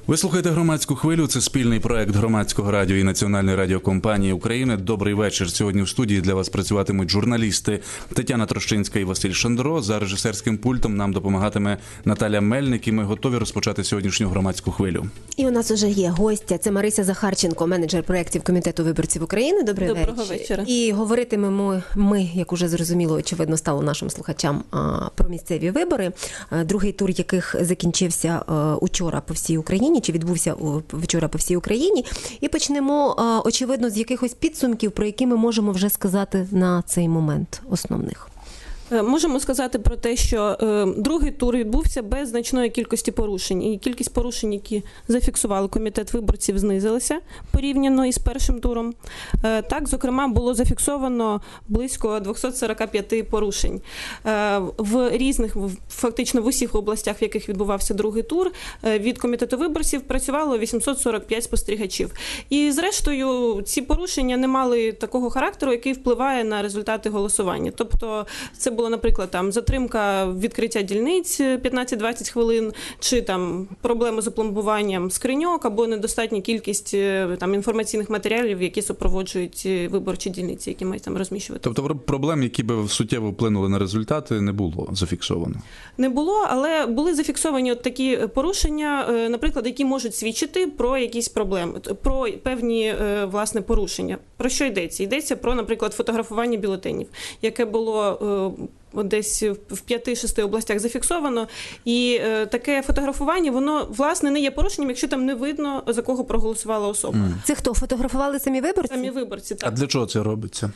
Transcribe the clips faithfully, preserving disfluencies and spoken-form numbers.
Ви слухаєте «Громадську хвилю». Це спільний проект Громадського радіо і Національної радіокомпанії України. Добрий вечір. Сьогодні в студії для вас працюватимуть журналісти Тетяна Трощинська і Василь Шандро. За режисерським пультом нам допомагатиме Наталя Мельник. І ми готові розпочати сьогоднішню «Громадську хвилю». І у нас вже є гостя. Це Марися Захарченко, менеджер проєктів Комітету виборців України. Добрий вечір. Доброго вечора. І говоритимемо ми, як уже зрозуміло, очевидно, стало нашим слухачам, про місцеві вибори, другий тур яких закінчився учора по всій Україні, чи відбувся вчора по всій Україні. І почнемо, очевидно, з якихось підсумків, про які ми можемо вже сказати на цей момент основних. Можемо сказати про те, що е, другий тур відбувся без значної кількості порушень. І кількість порушень, які зафіксували комітет виборців, знизилася порівняно із першим туром. Е, так, зокрема, було зафіксовано близько двісті сорок п'ять порушень. Е, в різних, фактично в усіх областях, в яких відбувався другий тур, е, від комітету виборців працювало вісімсот сорок п'ять спостерігачів. І зрештою, ці порушення не мали такого характеру, який впливає на результати голосування. Тобто, це було, наприклад, там затримка відкриття дільниць п'ятнадцять-двадцять хвилин, чи там проблеми з опломбуванням скриньок, або недостатня кількість там інформаційних матеріалів, які супроводжують виборчі дільниці, які мають там розміщувати. Тобто проблем, які б суттєво вплинули на результати, не було зафіксовано? Не було, але були зафіксовані от такі порушення, наприклад, які можуть свідчити про якісь проблеми, про певні, власне, порушення. Про що йдеться? Йдеться про, наприклад, фотографування бюлетенів, яке було десь в п'яти-шести областях зафіксовано. І е, таке фотографування, воно, власне, не є порушенням, якщо там не видно, за кого проголосувала особа. Mm. Це хто? Фотографували самі виборці? Самі виборці, так. А для чого це робиться?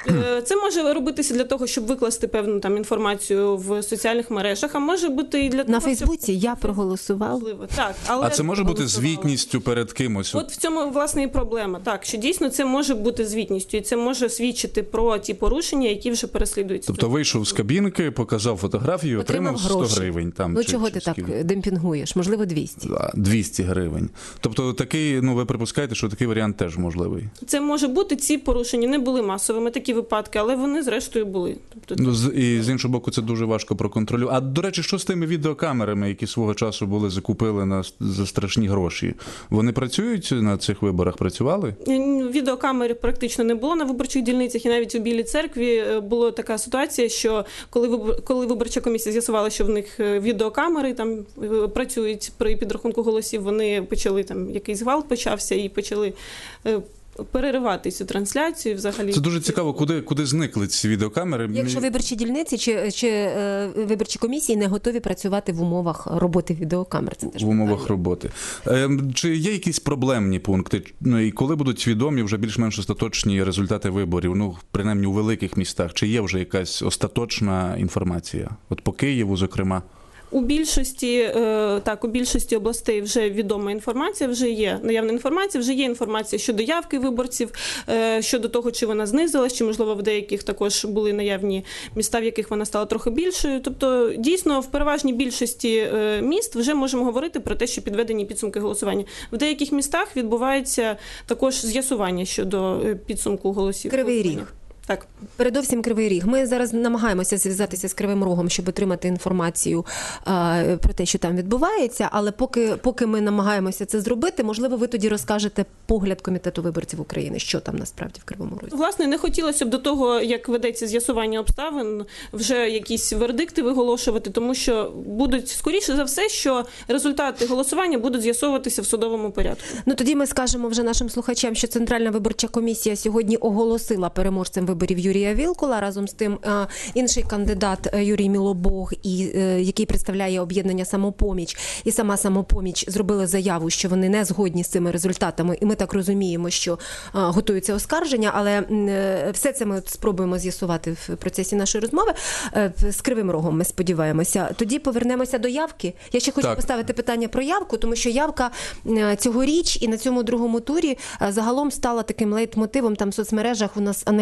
Це може робитися для того, щоб викласти певну там інформацію в соціальних мережах, а може бути і для того, на Фейсбуці щоб... я проголосував. Можливо, так. Але а це може бути звітністю перед кимось? От в цьому, власне, і проблема. Так, що дійсно це може бути звітністю, і це може свідчити про ті порушення, які вже переслідуються. Тобто вийшов з кабінки, показав фотографію, отримав, отримав сто гривень. Там, ну чи, чого чи ти скільки? Так демпінгуєш? Можливо, двісті. двісті гривень. Тобто такий, ну ви припускаєте, що такий варіант теж можливий? Це може бути, ці порушення не були масовими, такі випадки, але вони зрештою були. Тобто, ну, з, і з іншого боку, це дуже важко проконтролювати. А, до речі, що з тими відеокамерами, які свого часу були закупили на, за страшні гроші? Вони працюють на цих виборах? Працювали? Відеокамер практично не було на виборчих дільницях, і навіть у Білій церкві була така ситуація, що коли, вибор, коли виборча комісія з'ясувала, що в них відеокамери там працюють при підрахунку голосів, вони почали, там якийсь гвалт почався і почали переривати цю трансляцію взагалі. Це дуже цікаво, куди, куди зникли ці відеокамери. Якщо виборчі дільниці чи, чи е, виборчі комісії не готові працювати в умовах роботи відеокамер. Це теж в умовах питання. роботи. Е, чи є якісь проблемні пункти? Ну, і коли будуть відомі вже більш-менш остаточні результати виборів? Ну, принаймні у великих містах. Чи є вже якась остаточна інформація? От по Києву, зокрема? У більшості, так, у більшості областей вже відома інформація, вже є наявна інформація, вже є інформація щодо явки виборців, щодо того, чи вона знизилась, чи, можливо, в деяких також були наявні міста, в яких вона стала трохи більшою. Тобто, дійсно, в переважній більшості міст вже можемо говорити про те, що підведені підсумки голосування. В деяких містах відбувається також з'ясування щодо підсумку голосів. Кривий Ріг. Так. Передовсім Кривий Ріг. Ми зараз намагаємося зв'язатися з Кривим Рогом, щоб отримати інформацію а, про те, що там відбувається, але поки, поки ми намагаємося це зробити, можливо, ви тоді розкажете погляд Комітету виборців України, що там насправді в Кривому Розі. Власне, не хотілося б до того, як ведеться з'ясування обставин, вже якісь вердикти виголошувати, тому що будуть, скоріше за все, що результати голосування будуть з'ясовуватися в судовому порядку. Ну тоді ми скажемо вже нашим слухачам, що Центральна виборча комісія сьогодні оголосила переможцем виборів виборів Юрія Вілкула. Разом з тим інший кандидат Юрій Мілобог, і, який представляє об'єднання «Самопоміч», і сама «Самопоміч» зробили заяву, що вони не згодні з цими результатами. І ми так розуміємо, що готуються оскарження, але все це ми спробуємо з'ясувати в процесі нашої розмови. З Кривим Рогом ми сподіваємося. Тоді повернемося до явки. Я ще хочу так. поставити питання про явку, тому що явка цьогоріч і на цьому другому турі загалом стала таким лейтмотивом там в соцмережах. У нас не аналізується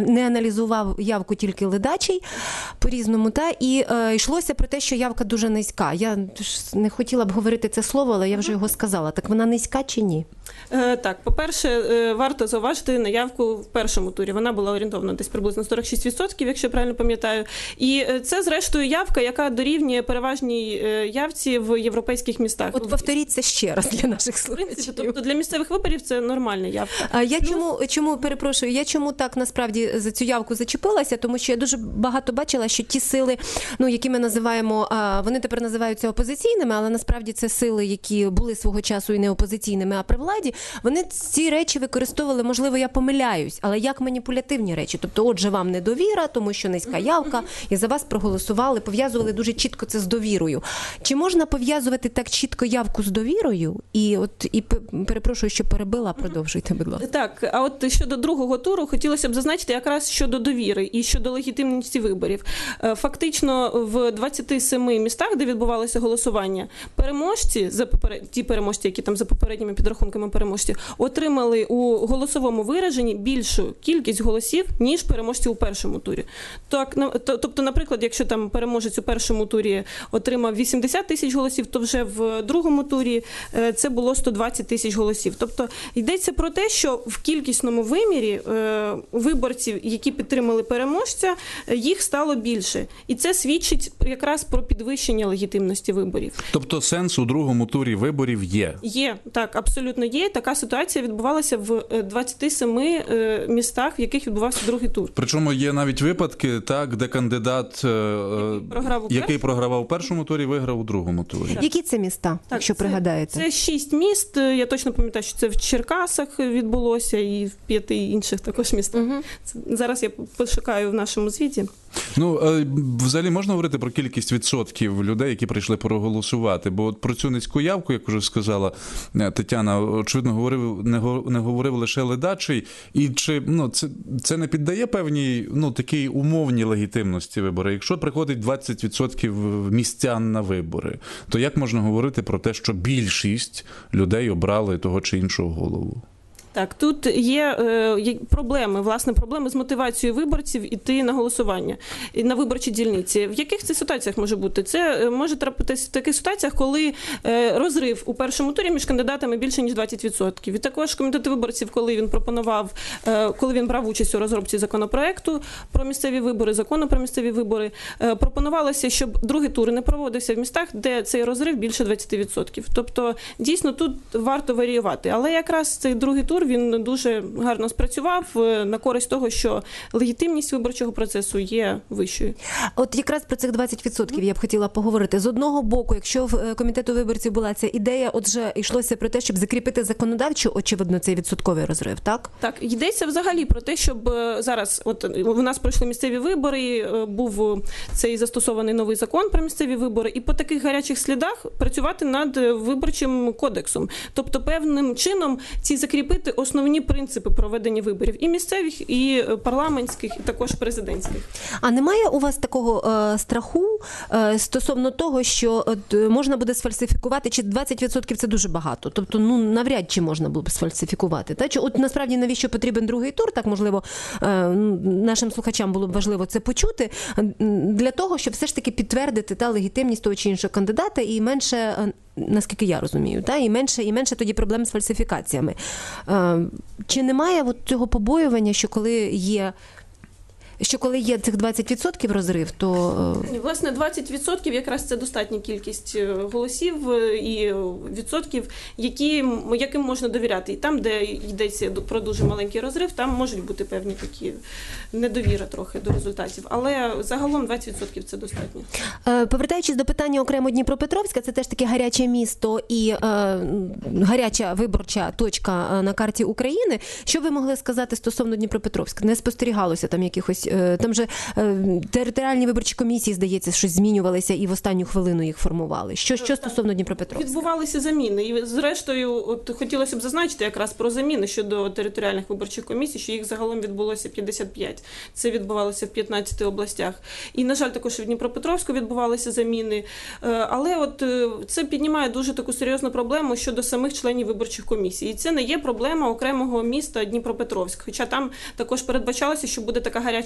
сигналізував явку тільки ледачий по-різному, та, і е, йшлося про те, що явка дуже низька. Я ж не хотіла б говорити це слово, але я вже його сказала. Так вона низька чи ні? Е, так, по-перше, е, варто зауважити на явку в першому турі. Вона була орієнтовно десь приблизно сорок шість відсотків, якщо я правильно пам'ятаю. І е, це, зрештою, явка, яка дорівнює переважній е, явці в європейських містах. От повторіть це ще раз для наших слухачів. Тобто для місцевих виборів це нормальна явка. А я чому, чому, перепрошую, я чому так насправді за цю явку зачепилася? Тому що я дуже багато бачила, що ті сили, ну, які ми називаємо, вони тепер називаються опозиційними, але насправді це сили, які були свого часу і не опозиційними, а при владі, вони ці речі використовували, можливо, я помиляюсь, але як маніпулятивні речі. Тобто, отже, вам недовіра, тому що низька явка, і за вас проголосували, пов'язували дуже чітко це з довірою. Чи можна пов'язувати так чітко явку з довірою? І от і перепрошую, що перебила, продовжуйте, будь ласка. Так, а от щодо другого туру хотілося б зазначити якраз щодо довіри і щодо легітимності виборів. Фактично в двадцяти семи містах, де відбувалося голосування, переможці, за поперед... ті переможці, які там за попередніми підрахунками переможці, отримали у голосовому вираженні більшу кількість голосів, ніж переможці у першому турі. Так, тобто, наприклад, якщо там переможець у першому турі отримав вісімдесят тисяч голосів, то вже в другому турі це було сто двадцять тисяч голосів. Тобто йдеться про те, що в кількісному вимірі виборців, які підтримали переможця, їх стало більше. І це свідчить якраз про підвищення легітимності виборів. Тобто сенс у другому турі виборів є? Є, так, абсолютно є. Така ситуація відбувалася в двадцяти семи містах, в яких відбувався другий тур. Причому є навіть випадки, так, де кандидат, який програв у, який програвав у першому турі, виграв у другому турі. Так. Які це міста, так, якщо це, пригадаєте? Це шість міст. Я точно пам'ятаю, що це в Черкасах відбулося і в п'яти інших також містах. Угу. Це, зараз я пошукаю в нашому звіті. Ну, взагалі можна говорити про кількість відсотків людей, які прийшли проголосувати? Бо от про цю низьку явку, як вже сказала Тетяна, очевидно, говорив, не говорив лише ледачий. І чи ну, це, це не піддає певній ну, такій умовній легітимності виборів? Якщо приходить двадцять відсотків містян на вибори, то як можна говорити про те, що більшість людей обрали того чи іншого голову? Так, тут є, є проблеми, власне, проблеми з мотивацією виборців іти на голосування, на виборчі дільниці. В яких це ситуаціях може бути? Це може трапитися в таких ситуаціях, коли розрив у першому турі між кандидатами більше, ніж двадцять відсотків. І також комітет виборців, коли він пропонував, коли він брав участь у розробці законопроекту про місцеві вибори, закону про місцеві вибори, пропонувалося, щоб другий тур не проводився в містах, де цей розрив більше двадцять відсотків. Тобто, дійсно, тут варто варіювати. Але якраз цей другий тур він дуже гарно спрацював на користь того, що легітимність виборчого процесу є вищою. От якраз про цих двадцять відсотків я б хотіла поговорити. З одного боку, якщо в комітету виборців була ця ідея, отже, йшлося про те, щоб закріпити законодавчо, очевидно, цей відсотковий розрив, так? Так, йдеться взагалі про те, щоб зараз, от у нас пройшли місцеві вибори, був цей застосований новий закон про місцеві вибори, і по таких гарячих слідах працювати над виборчим кодексом. Тобто певним чином ці закріпити основні принципи проведення виборів і місцевих, і парламентських, і також президентських. А немає у вас такого е, страху е, стосовно того, що е, можна буде сфальсифікувати, чи двадцять відсотків це дуже багато? Тобто, ну, навряд чи можна було б сфальсифікувати. Та? Чи, от насправді, навіщо потрібен другий тур? Так, можливо, е, нашим слухачам було б важливо це почути. Для того, щоб все ж таки підтвердити та легітимність того чи іншого кандидата і менше, наскільки я розумію, та, і менше, і менше тоді проблем з фальсифікаціями. Е, чи немає от цього побоювання, що коли є що коли є цих двадцять відсотків розрив, то... Власне, двадцять відсотків якраз це достатня кількість голосів і відсотків, які, яким можна довіряти. І там, де йдеться про дуже маленький розрив, там можуть бути певні такі недовіра трохи до результатів. Але загалом двадцять відсотків це достатньо. Повертаючись до питання окремо Дніпропетровська, це теж таке гаряче місто і е, гаряча виборча точка на карті України. Що ви могли сказати стосовно Дніпропетровська? Не спостерігалося там якихось там же е, територіальні виборчі комісії, здається, щось змінювалися і в останню хвилину їх формували. Що, що стосовно Дніпропетровська? Відбувалися заміни. І зрештою, от хотілося б зазначити якраз про заміни щодо територіальних виборчих комісій, що їх загалом відбулося п'ятдесят п'ять. Це відбувалося в п'ятнадцяти областях. І, на жаль, також і в Дніпропетровську відбувалися заміни. Але от це піднімає дуже таку серйозну проблему щодо самих членів виборчих комісій. І це не є проблема окремого міста Дніпропетровськ. Хоча там також передбачалося, що буде така гаряча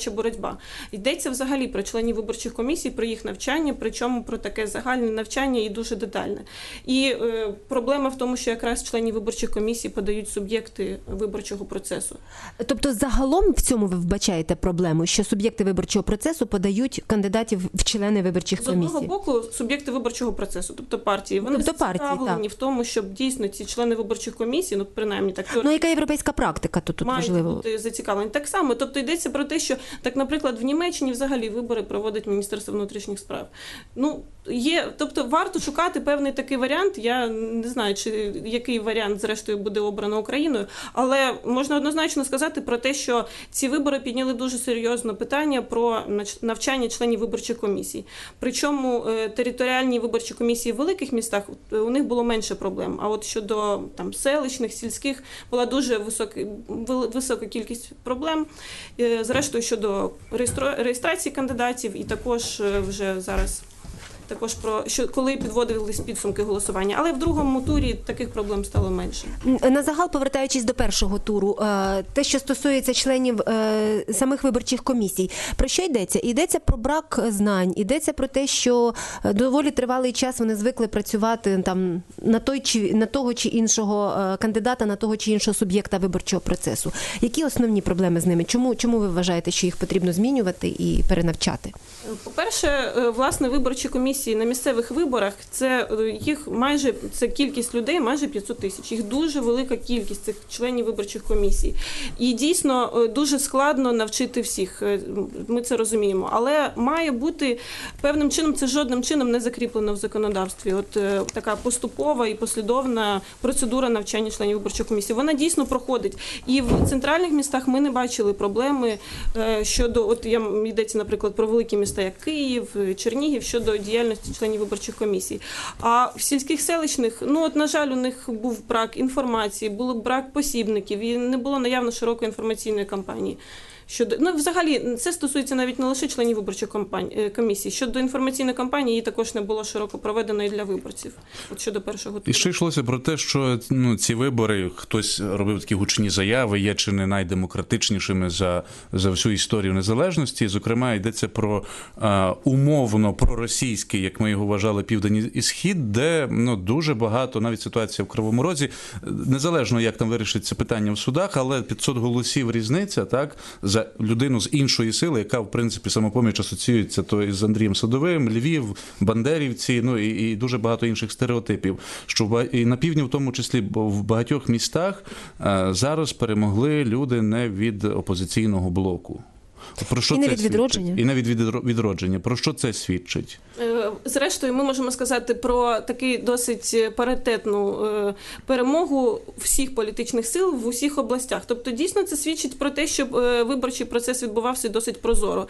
найкраща боротьба. Йдеться взагалі про членів виборчих комісій, про їх навчання, причому про таке загальне навчання і дуже детальне. І е, проблема в тому, що якраз члені виборчих комісій подають суб'єкти виборчого процесу. Тобто загалом в цьому ви вбачаєте проблему, що суб'єкти виборчого процесу подають кандидатів в члени виборчих комісій? З одного боку, суб'єкти виборчого процесу, тобто партії, вони тобто зацікавлені в тому, щоб дійсно ці члени виборчих комісій, ну принаймні так, ну яка європейська практика тут, тут мають важливо? бути зацікавлені. Так само, тобто йдеться про те, що, так, наприклад, в Німеччині взагалі вибори проводить Міністерство внутрішніх справ. Ну, є, тобто варто шукати певний такий варіант. Я не знаю, чи який варіант зрештою буде обрано Україною, але можна однозначно сказати про те, що ці вибори підняли дуже серйозно питання про навчання членів виборчих комісій. Причому територіальні виборчі комісії в великих містах, у них було менше проблем. А от щодо там селищних, сільських була дуже висока, висока кількість проблем. Зрештою, щодо реєстрації кандидатів і також вже зараз також про що коли підводились підсумки голосування, але в другому турі таких проблем стало менше. На загал, повертаючись до першого туру, те, що стосується членів самих виборчих комісій, про що йдеться? Йдеться про брак знань, йдеться про те, що доволі тривалий час вони звикли працювати там на той чи на того чи іншого кандидата, на того чи іншого суб'єкта виборчого процесу. Які основні проблеми з ними? Чому чому ви вважаєте, що їх потрібно змінювати і перенавчати? По-перше, власне, виборчі комісії на місцевих виборах, це їх майже, це кількість людей майже п'ятсот тисяч. Їх дуже велика кількість цих членів виборчих комісій. І дійсно дуже складно навчити всіх, ми це розуміємо. Але має бути певним чином, це жодним чином не закріплено в законодавстві. От така поступова і послідовна процедура навчання членів виборчих комісій. Вона дійсно проходить. І в центральних містах ми не бачили проблеми щодо, от я йдеться, наприклад, про великі міста, як Київ, Чернігів, щодо діяльності членів виборчих комісій. А в сільських селищних, ну от, на жаль, у них був брак інформації, був брак посібників і не було наявно широкої інформаційної кампанії. Щодо, ну, взагалі, це стосується навіть не лише членів виборчих комісій. Щодо інформаційної кампанії, її також не було широко проведено і для виборців. От щодо першого туру. І ще йшлося про те, що ну, ці вибори, хтось робив такі гучні заяви, є чи не найдемократичнішими за, за всю історію незалежності. Зокрема, йдеться про а, умовно проросійський, як ми його вважали, Південь і Схід, де ну, дуже багато, навіть ситуація в Кривому Розі, незалежно як там вирішиться питання в судах, але п'ятсот голосів різниця, так, за людину з іншої сили, яка, в принципі, Самопоміч асоціюється то із Андрієм Садовим, Львів, бандерівці, ну і, і дуже багато інших стереотипів. Що і на півдні, в тому числі, в багатьох містах а, зараз перемогли люди не від опозиційного блоку. Про що і це навіть відродження. І навіть відродження. Про що це свідчить? Зрештою, ми можемо сказати про таку досить паритетну перемогу всіх політичних сил в усіх областях. Тобто, дійсно, це свідчить про те, що виборчий процес відбувався досить прозоро.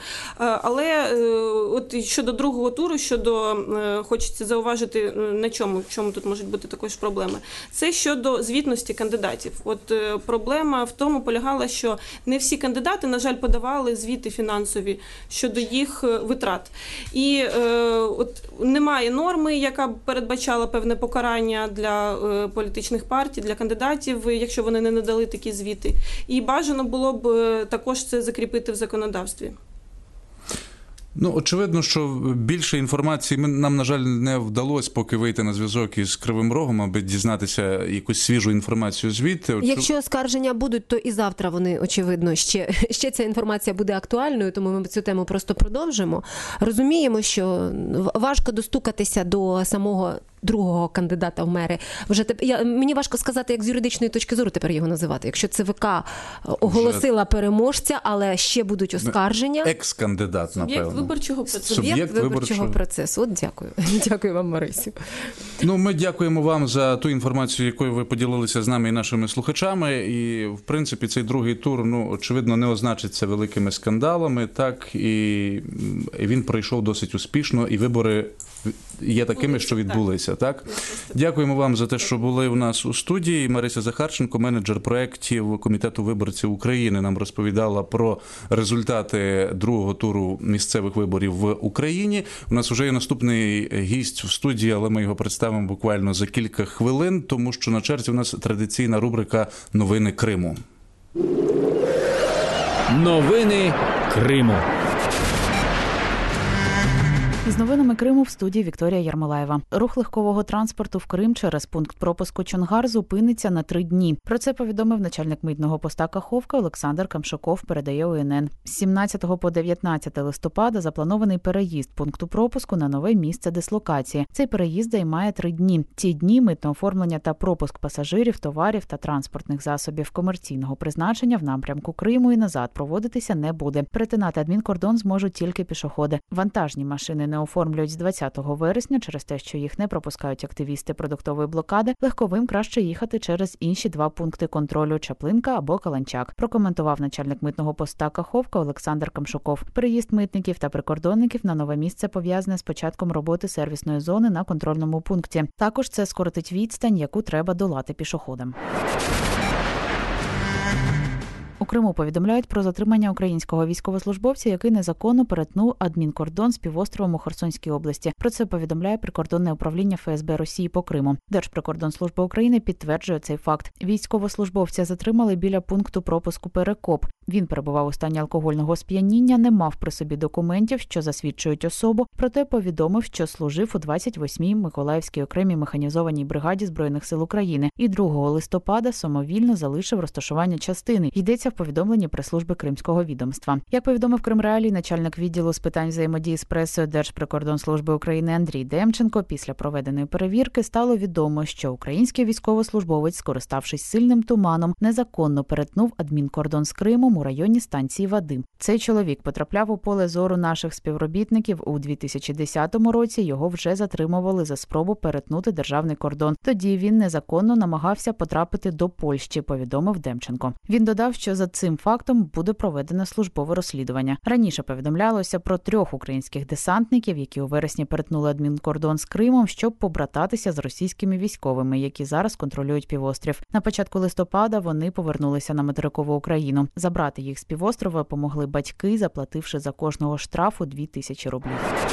Але от щодо другого туру, щодо, хочеться зауважити, на чому, в чому тут можуть бути також проблеми. Це щодо звітності кандидатів. От проблема в тому полягала, що не всі кандидати, на жаль, подавали звіти фінансові щодо їх витрат. І е, от немає норми, яка б передбачала певне покарання для е, політичних партій, для кандидатів, якщо вони не надали такі звіти. І бажано було б е, також це закріпити в законодавстві. Ну, очевидно, що більше інформації нам, на жаль, не вдалося поки вийти на зв'язок із Кривим Рогом, аби дізнатися якусь свіжу інформацію звідти. Якщо оскарження будуть, то і завтра вони, очевидно, ще, ще ця інформація буде актуальною, тому ми цю тему просто продовжимо. Розуміємо, що важко достукатися до самого другого кандидата в мери. Вже теп... я, мені важко сказати, як з юридичної точки зору тепер його називати. Якщо ЦВК оголосила Вже... переможця, але ще будуть оскарження. Екс-кандидат, напевно. Суб'єкт виборчого процесу. Суб'єкт виборчого, виборчого процесу. От дякую. Дякую вам, Марисю. Ну, ми дякуємо вам за ту інформацію, якою ви поділилися з нами і нашими слухачами. І, в принципі, цей другий тур, ну, очевидно, не означиться великими скандалами, так, і він пройшов досить успішно, і вибори є такими, що відбулися, так? Дякуємо вам за те, що були в нас у студії. Марися Захарченко, менеджер проєктів Комітету виборців України, нам розповідала про результати другого туру місцевих виборів в Україні. У нас вже є наступний гість в студії, але ми його представимо буквально за кілька хвилин, тому що на черзі у нас традиційна рубрика «Новини Криму». Новини Криму. Із новинами Криму в студії Вікторія Ярмолаєва. Рух легкового транспорту в Крим через пункт пропуску Чонгар зупиниться на три дні. Про це повідомив начальник митного поста Каховка Олександр Камшуков, передає О Ен Ен. З сімнадцятого по дев'ятнадцяте листопада запланований переїзд пункту пропуску на нове місце дислокації. Цей переїзд займає три дні. Ці дні митне оформлення та пропуск пасажирів, товарів та транспортних засобів комерційного призначення в напрямку Криму і назад проводитися не буде. Перетинати адмінкордон зможуть тільки пішоходи. Вантажні машини не оформлюють з двадцятого вересня через те, що їх не пропускають активісти продуктової блокади. Легковим краще їхати через інші два пункти контролю – Чаплинка або Каланчак, прокоментував начальник митного поста Каховка Олександр Камшуков. Переїзд митників та прикордонників на нове місце пов'язане з початком роботи сервісної зони на контрольному пункті. Також це скоротить відстань, яку треба долати пішоходам. У Криму повідомляють про затримання українського військовослужбовця, який незаконно перетнув адмінкордон з півостровом у Херсонській області. Про це повідомляє прикордонне управління Ф С Б Росії по Криму. Держприкордонслужба України підтверджує цей факт. Військовослужбовця затримали біля пункту пропуску Перекоп. Він перебував у стані алкогольного сп'яніння, не мав при собі документів, що засвідчують особу, проте повідомив, що служив у двадцять восьмій Миколаївській окремій механізованій бригаді Збройних сил України і другого листопада самовільно залишив розташування частини. Йдеться в повідомленні прес-служби Кримського відомства. Як повідомив Кримреалії, начальник відділу з питань взаємодії з пресою Держприкордонслужби України Андрій Демченко, після проведеної перевірки стало відомо, що український військовослужбовець, скориставшись сильним туманом, незаконно перетнув адмінкордон з Кримом у районі станції Вадим. Цей чоловік потрапляв у поле зору наших співробітників у дві тисячі десятому році. Його вже затримували за спробу перетнути державний кордон. Тоді він незаконно намагався потрапити до Польщі, повідомив Демченко. Він додав, що за цим фактом буде проведено службове розслідування. Раніше повідомлялося про трьох українських десантників, які у вересні перетнули адмінкордон з Кримом, щоб побрататися з російськими військовими, які зараз контролюють півострів. На початку листопада вони повернулися на материкову Україну. Забрати їх з півострова помогли батьки, заплативши за кожного штрафу дві тисячі рублів.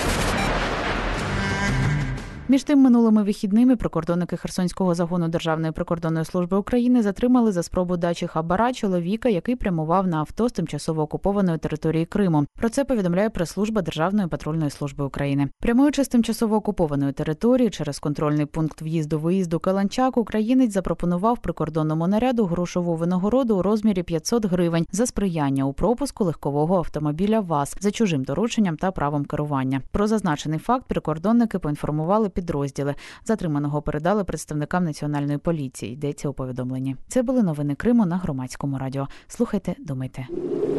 Між тим, минулими вихідними прикордонники Херсонського загону Державної прикордонної служби України затримали за спробу дачі хабара чоловіка, який прямував на авто з тимчасово окупованої території Криму. Про це повідомляє прес-служба Державної патрульної служби України. Прямуючи з тимчасово окупованої території через контрольний пункт в'їзду-виїзду Каланчак, українець запропонував прикордонному наряду грошову винагороду у розмірі п'ятсот гривень за сприяння у пропуску легкового автомобіля ВАЗ за чужим дорученням та правом керування. Про зазначений факт прикордонники поінформували підрозділи. Затриманого передали представникам Національної поліції, йдеться у повідомленні. Це були новини Криму на Громадському радіо. Слухайте, думайте.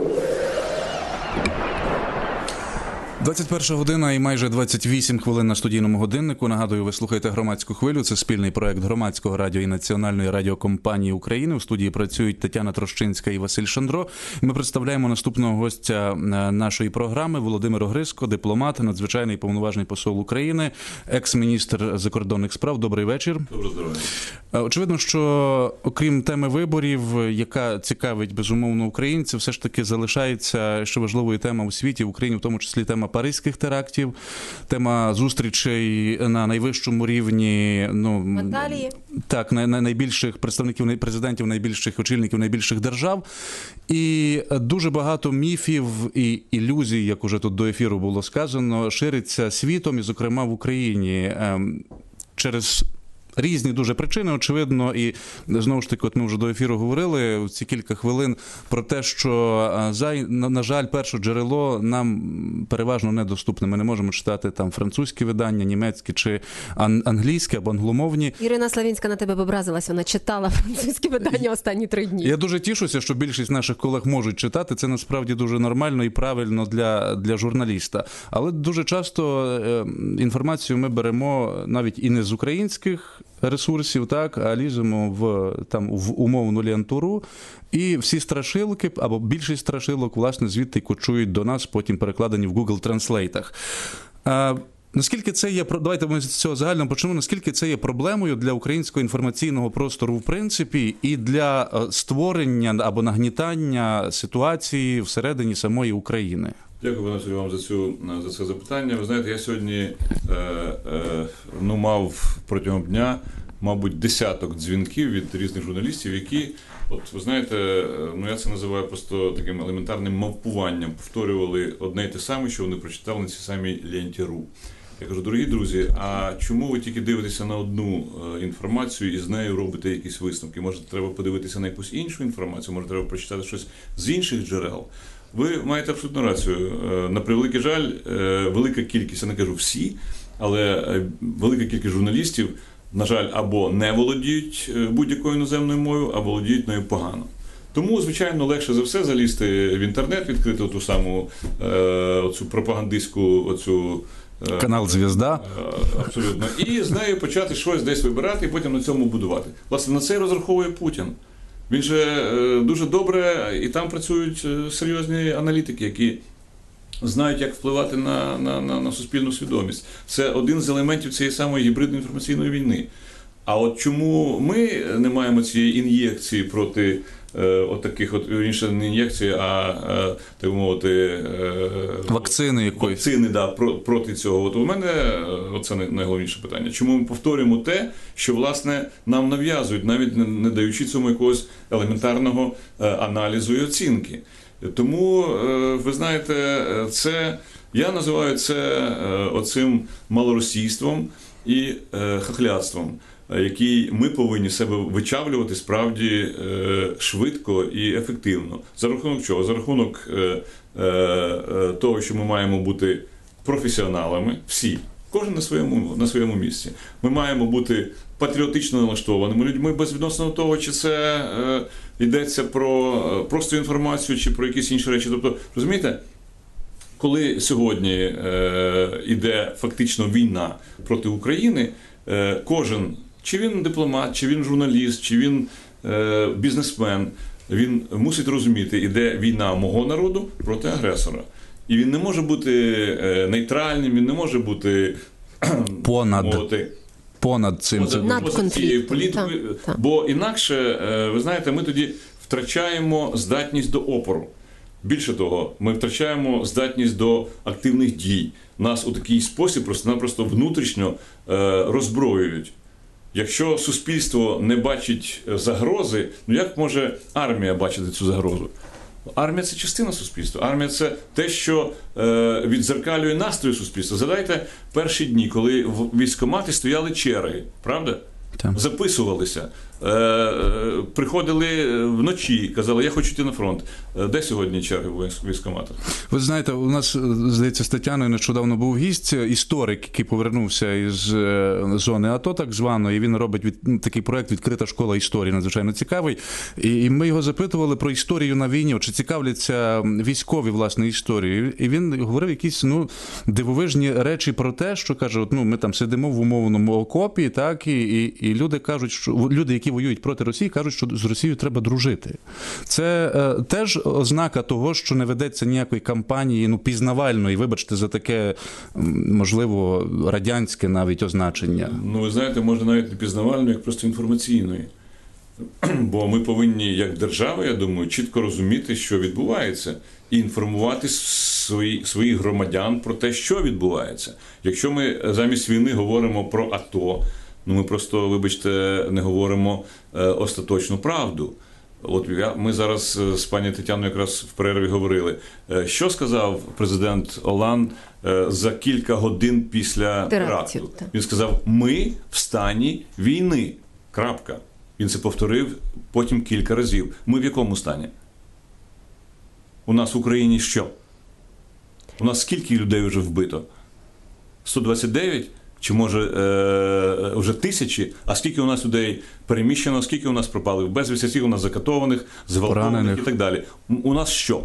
двадцять перша година і майже двадцять вісім хвилин на студійному годиннику. Нагадую, ви слухаєте «Громадську хвилю». Це спільний проект Громадського радіо і Національної радіокомпанії України. У студії працюють Тетяна Трощинська і Василь Шандро. Ми представляємо наступного гостя нашої програми Володимир Огризко, дипломат, надзвичайний повноважний посол України, екс-міністр закордонних справ. Добрий вечір. Доброго здоров'я. Очевидно, що окрім теми виборів, яка цікавить безумовно українців, все ж таки залишається ще важливою тема у світі, в Україні, в тому числі тема паризьких терактів, тема зустрічей на найвищому рівні, ну, Анталії. Так, на, на найбільших представників, президентів найбільших, очільників найбільших держав. І дуже багато міфів і ілюзій, як уже тут до ефіру було сказано, шириться світом і, зокрема, в Україні через різні дуже причини, очевидно, і знову ж таки, от ми вже до ефіру говорили в ці кілька хвилин про те, що, на, на жаль, перше джерело нам переважно недоступне. Ми не можемо читати там французькі видання, німецькі чи англійські або англомовні. Ірина Славінська на тебе б образилась, вона читала французькі видання останні три дні. Я дуже тішуся, що більшість наших колег можуть читати. Це насправді дуже нормально і правильно для, для журналіста. Але дуже часто е, інформацію ми беремо навіть і не з українських ресурсів, так, а ліземо в, там, в умовну лентуру, і всі страшилки, або більшість страшилок, власне, звідти кочують до нас, потім перекладені в Google Транслейтах. А, наскільки це є, давайте ми з цього загально почнемо, наскільки це є проблемою для українського інформаційного простору в принципі і для створення або нагнітання ситуації всередині самої України? Дякую, Василь, вам за цю за це запитання. Ви знаєте, я сьогодні е, е, ну, мав протягом дня мабуть, десяток дзвінків від різних журналістів, які, от ви знаєте, ну я це називаю просто таким елементарним мавпуванням, повторювали одне й те саме, що вони прочитали на цій самій ленті.ру. Я кажу, дорогі друзі, а чому ви тільки дивитеся на одну інформацію і з нею робите якісь висновки? Може, треба подивитися на якусь іншу інформацію, може, треба прочитати щось з інших джерел? Ви маєте абсолютну рацію. На превеликий жаль, велика кількість, я не кажу всі, але велика кількість журналістів, на жаль, або не володіють будь-якою іноземною мовою, або володіють нею погано. Тому, звичайно, легше за все залізти в інтернет, відкрити ту саму оцю пропагандистську оцю канал «Звізда». Абсолютно. І з нею почати щось десь вибирати і потім на цьому будувати. Власне, на це і розраховує Путін. Він же дуже добре, і там працюють серйозні аналітики, які знають, як впливати на, на, на, на суспільну свідомість. Це один з елементів цієї самої гібридної інформаційної війни. А от чому ми не маємо цієї ін'єкції проти е, от таких, от, інше не ін'єкції, а, е, так мовити, е, вакцини якоїсь. Вакцини, да, про, проти цього. От у мене це найголовніше питання. Чому ми повторюємо те, що, власне, нам нав'язують, навіть не, не даючи цьому якогось елементарного е, аналізу і оцінки. Тому, е, ви знаєте, це, я називаю це е, оцим малоросійством і е, хахляцтвом, який ми повинні себе вичавлювати справді швидко і ефективно. За рахунок чого? За рахунок того, що ми маємо бути професіоналами, всі, кожен на своєму, на своєму місці. Ми маємо бути патріотично налаштованими людьми, безвідносно того, чи це йдеться про просто інформацію, чи про якісь інші речі. Тобто, розумієте, коли сьогодні йде фактично війна проти України, кожен, чи він дипломат, чи він журналіст, чи він е, бізнесмен, він мусить розуміти, іде війна мого народу проти агресора. І він не може бути е, нейтральним, він не може бути понад, мовити, понад цим. Поза цією політикою, та, та. Бо інакше, е, ви знаєте, ми тоді втрачаємо здатність до опору. Більше того, ми втрачаємо здатність до активних дій. Нас у такий спосіб просто-напросто внутрішньо е, роззброюють. Якщо суспільство не бачить загрози, ну як може армія бачити цю загрозу? Армія – це частина суспільства. Армія – це те, що е, віддзеркалює настрої суспільства. Згадайте перші дні, коли в військкоматі стояли черги, правда? Там. Записувалися, е, е, приходили вночі, казали, я хочу йти на фронт. Де сьогодні черги в військкоматах? Ви знаєте, у нас, здається, з Тетяною нещодавно був гість, історик, який повернувся із зони АТО, так званої, і він робить від, такий проект «Відкрита школа історії», надзвичайно цікавий. І, і ми його запитували про історію на війні, чи цікавляться військові, власне, історією. І він говорив якісь, ну, дивовижні речі про те, що, каже, от, ну, ми там сидимо в умовному окопі, так, і, і, і люди кажуть, що люди, які воюють проти Росії, кажуть, що з Росією треба дружити. Це е, теж ознака того, що не ведеться ніякої кампанії, ну, пізнавальної, вибачте за таке, можливо, радянське навіть означення. Ну, ви знаєте, може навіть не пізнавальної, як просто інформаційної. Бо ми повинні, як держава, я думаю, чітко розуміти, що відбувається, і інформувати свої, своїх громадян про те, що відбувається. Якщо ми замість війни говоримо про АТО, ну ми просто, вибачте, не говоримо е, остаточну правду. От я, ми зараз з пані Тетяною якраз в перерві говорили. Е, що сказав президент Оланд е, за кілька годин після теракту? Він сказав, ми в стані війни. Крапка. Він це повторив потім кілька разів. Ми в якому стані? У нас в Україні що? У нас скільки людей вже вбито? сто двадцять дев'ять? Чи може е, вже тисячі? А скільки у нас людей переміщено, скільки у нас пропали в безвісті, скільки у нас закатованих, зґвалтованих і так далі? У нас що?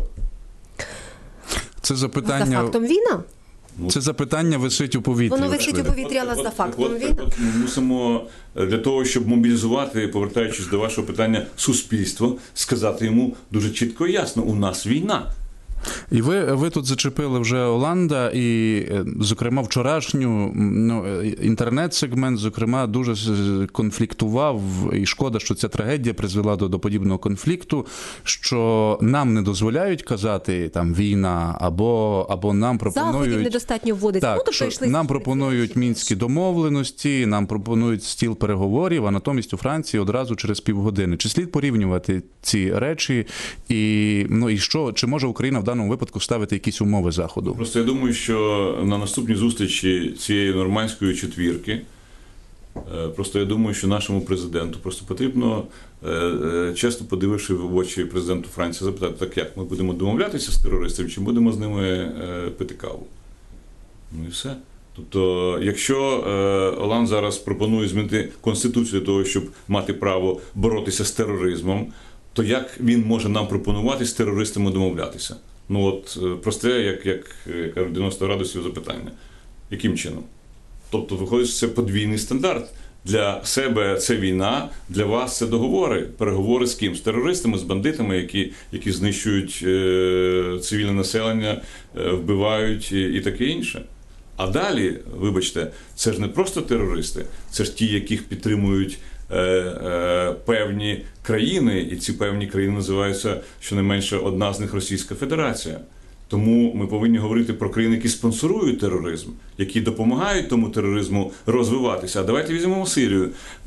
Це запитання... За фактом війна? Це запитання висить у повітрі. Воно висить у повітрі, але за фактом от, війна. От, ми мусимо для того, щоб мобілізувати, повертаючись до вашого питання, суспільство, сказати йому дуже чітко і ясно, у нас війна. І ви, ви тут зачепили вже Оланда, і, зокрема, вчорашню, ну, інтернет-сегмент, зокрема, дуже конфліктував, і шкода, що ця трагедія призвела до, до подібного конфлікту, що нам не дозволяють казати там війна, або, або нам пропонують... Заходів недостатньо вводиться. Так, ну, тобто що йшли нам пропонують мінські домовленості, нам пропонують стіл переговорів, а натомість у Франції одразу через півгодини. Чи слід порівнювати ці речі? І, ну, і що, чи може Україна в даному випадку ставити якісь умови Заходу? Просто я думаю, що на наступній зустрічі цієї нормандської четвірки, просто я думаю, що нашому президенту просто потрібно, чесно подививши в очі президенту Франції, запитати, так як, ми будемо домовлятися з терористами, чи будемо з ними пити каву? Ну і все. Тобто, якщо Оланд зараз пропонує змінити Конституцію для того, щоб мати право боротися з тероризмом, то як він може нам пропонувати з терористами домовлятися? Ну от просте, як, як кажуть, дев'яносто градусів запитання. Яким чином? Тобто, виходить, що це подвійний стандарт. Для себе це війна, для вас це договори. Переговори з ким? З терористами, з бандитами, які, які знищують е, цивільне населення, е, вбивають і, і таке інше. А далі, вибачте, це ж не просто терористи, це ж ті, яких підтримують е, е, певні країни, і ці певні країни називаються, щонайменше, одна з них Російська Федерація. Тому ми повинні говорити про країни, які спонсорують тероризм, які допомагають тому тероризму розвиватися. А давайте візьмемо Сирію.